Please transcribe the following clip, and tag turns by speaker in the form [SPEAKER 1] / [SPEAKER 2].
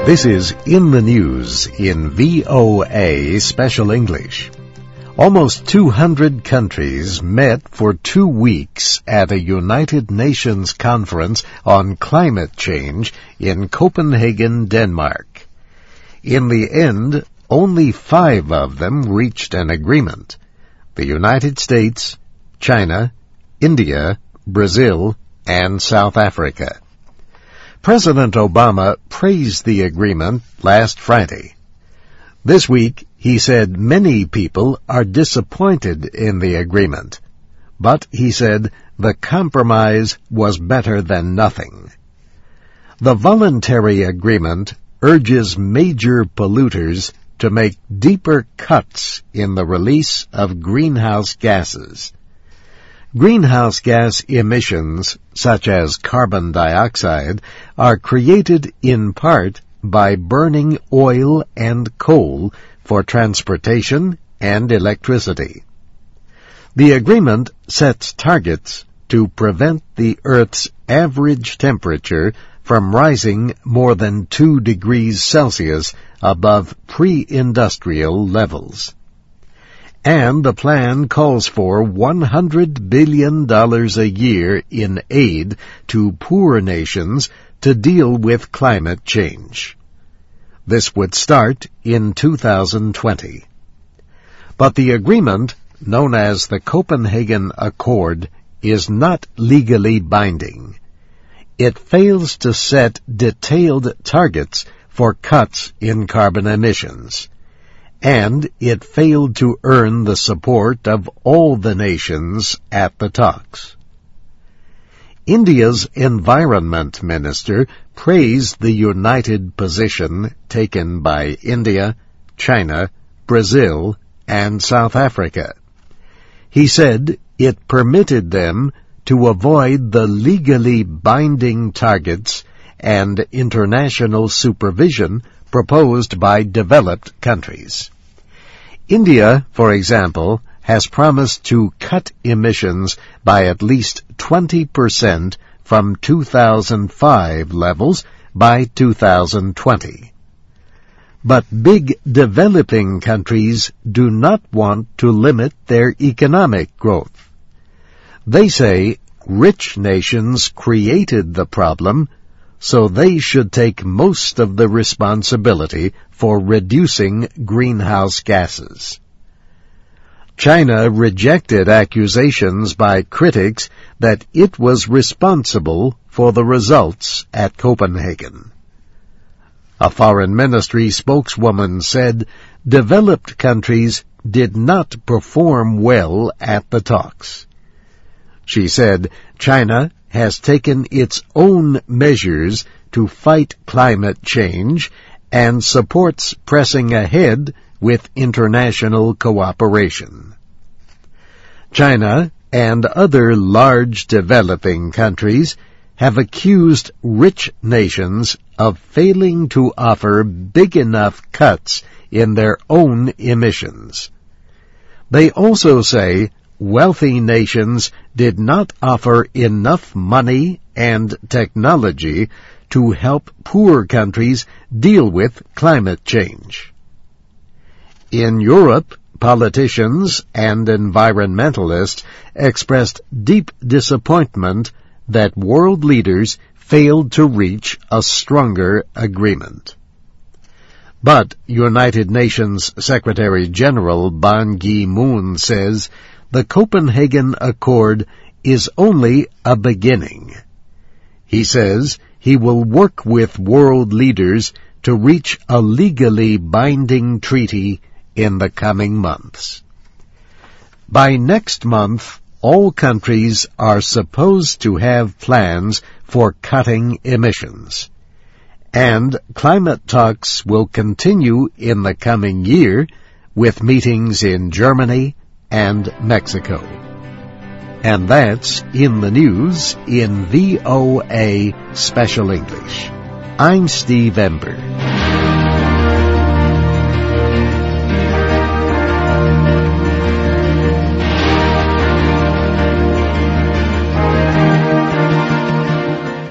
[SPEAKER 1] This is In the News in VOA Special English. Almost 200 countries met for 2 weeks at a United Nations conference on climate change in Copenhagen, Denmark. In the end, only 5 of them reached an agreement: the United States, China, India, Brazil, and South Africa. President Obama praised the agreement last Friday. This week, he said many people are disappointed in the agreement, but he said the compromise was better than nothing. The voluntary agreement urges major polluters to make deeper cuts in the release of greenhouse gases. Greenhouse gas emissions, such as carbon dioxide, are created in part by burning oil and coal for transportation and electricity. The agreement sets targets to prevent the Earth's average temperature from rising more than 2 degrees Celsius above pre-industrial levels. And the plan calls for $100 billion a year in aid to poor nations to deal with climate change. This would start in 2020. But the agreement, known as the Copenhagen Accord, is not legally binding. It fails to set detailed targets for cuts in carbon emissions, and it failed to earn the support of all the nations at the talks. India's Environment Minister praised the united position taken by India, China, Brazil, and South Africa. He said it permitted them to avoid the legally binding targets and international supervision proposed by developed countries. India, for example, has promised to cut emissions by at least 20% from 2005 levels by 2020. But big developing countries do not want to limit their economic growth. They say rich nations created the problem, so they should take most of the responsibility for reducing greenhouse gases. China rejected accusations by critics that it was responsible for the results at Copenhagen. A foreign ministry spokeswoman said developed countries did not perform well at the talks. She said China has taken its own measures to fight climate change and supports pressing ahead with international cooperation. China and other large developing countries have accused rich nations of failing to offer big enough cuts in their own emissions. They also say wealthy nations did not offer enough money and technology to help poor countries deal with climate change. In Europe, politicians and environmentalists expressed deep disappointment that world leaders failed to reach a stronger agreement. But United Nations Secretary-General Ban Ki-moon says the Copenhagen Accord is only a beginning. He says he will work with world leaders to reach a legally binding treaty in the coming months. By next month, all countries are supposed to have plans for cutting emissions, and climate talks will continue in the coming year with meetings in Germany and Mexico. And that's In the News in VOA Special English. I'm Steve Ember.